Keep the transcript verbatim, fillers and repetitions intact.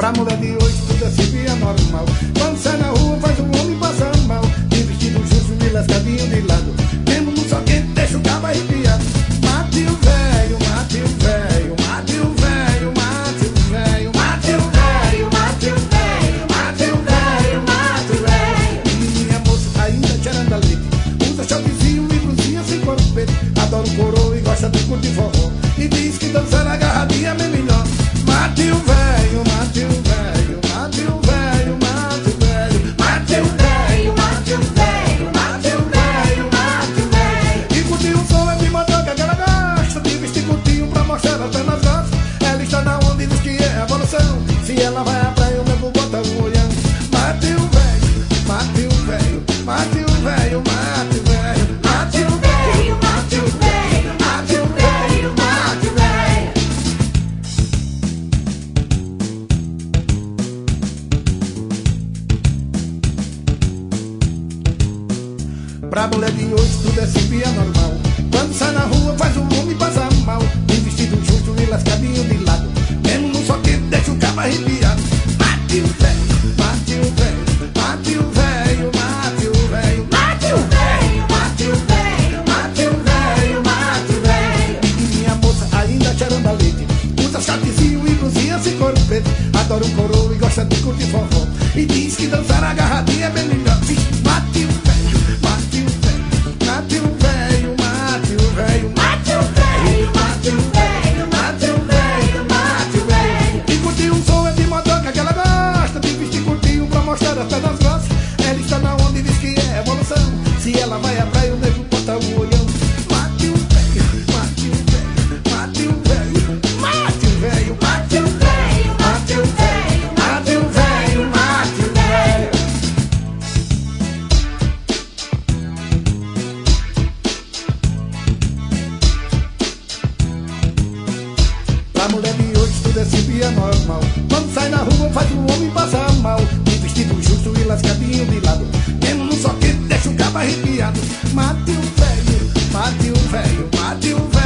Pra mulher de hoje tudo é sempre anormal. Quando sai na rua faz o homem passar mal. De vestido justo e lascadinho de lado. Mesmo no sol quente deixa o cabo arrepiado. Mate o velho, mate o velho, mate o velho, mate o velho, mate o velho, mate o velho, mate o velho, mate o velho. E minha moça ainda tirando a leite. Usa shortzinho e blusinha sem corpete. Adora o coroa e gosta de curtir forró. E diz que dançar agarradinha é bem melhor. Mate o velho, mate o velho, mate o velho, mate o velho, mate o velho, mate o velho, mate o velho, mate o velho. E curtir o som é de motoca que ela gosta. De vestir curtinho pra mostrar as pernas grossas. Ela está na onda e diz que é evolução. Se ela vai à praia, eu mesmo bota o olhão. Mate o velho, mate o velho, mate o velho, mate o velho, mate o velho, mate o velho, mate o velho, mate o velho. Pra mulher de hoje tudo é sempre anormal. Quando sai na rua faz o homem passar mal. De vestido justo e lascadinho de lado. Mesmo no sol quente deixa o cabo arrepiado. Mate o velho, mate o velho, mate o velho, mate o velho, mate o velho, mate o velho, mate o velho, mate o velho. E minha moça ainda cheirando a leite. Usa shortzinho e blusinha sem corpete. Adora um coroa e gosta de curtir forró. E diz que dançar agarradinha é bem melhor. Mate o velho, mate o velho, mate o velho, mate o velho, mate o velho, mate o velho, mate o velho, mate o velho. E curtir um som é de motoca que ela gosta. De vestir curtinho pra mostrar as pernas grossas. Ela está na onda e diz que é evolução. Se ela vai à praia, o nego bota o olhão. Mate o velho, mate o velho, mate o velho, mate o velho, mate o velho, mate o velho, mate o velho, mate o velho. Pra mulher de hoje tudo é sempre anormal. Quando sai na rua faz o homem passar mal. De vestido justo e lascadinho de lado. Mesmo no sol quente deixa o cabo arrepiado. Mate o velho, mate o velho, mate o velho.